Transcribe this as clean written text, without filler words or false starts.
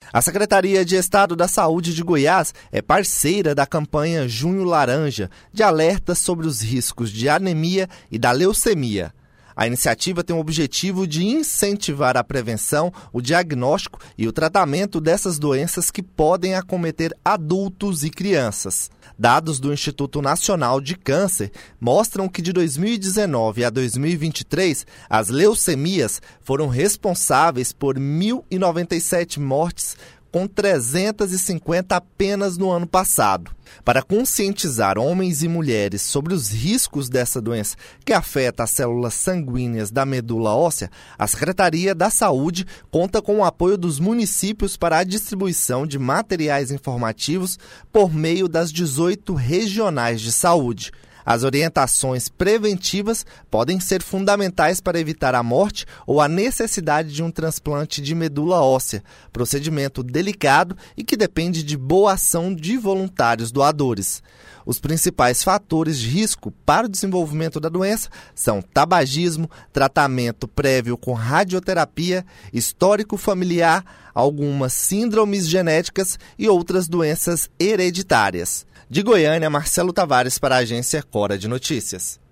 A Secretaria de Estado da Saúde de Goiás é parceira da campanha Junho Laranja, de alerta sobre os riscos de anemia e da leucemia. A iniciativa tem o objetivo de incentivar a prevenção, o diagnóstico e o tratamento dessas doenças que podem acometer adultos e crianças. Dados do Instituto Nacional de Câncer mostram que de 2019 a 2023, as leucemias foram responsáveis por 1.097 mortes, com 350 apenas no ano passado. Para conscientizar homens e mulheres sobre os riscos dessa doença que afeta as células sanguíneas da medula óssea, a Secretaria da Saúde conta com o apoio dos municípios para a distribuição de materiais informativos por meio das 18 regionais de saúde. As orientações preventivas podem ser fundamentais para evitar a morte ou a necessidade de um transplante de medula óssea, procedimento delicado e que depende de boa ação de voluntários doadores. Os principais fatores de risco para o desenvolvimento da doença são tabagismo, tratamento prévio com radioterapia, histórico familiar, algumas síndromes genéticas e outras doenças hereditárias. De Goiânia, Marcelo Tavares para a agência Cora de Notícias.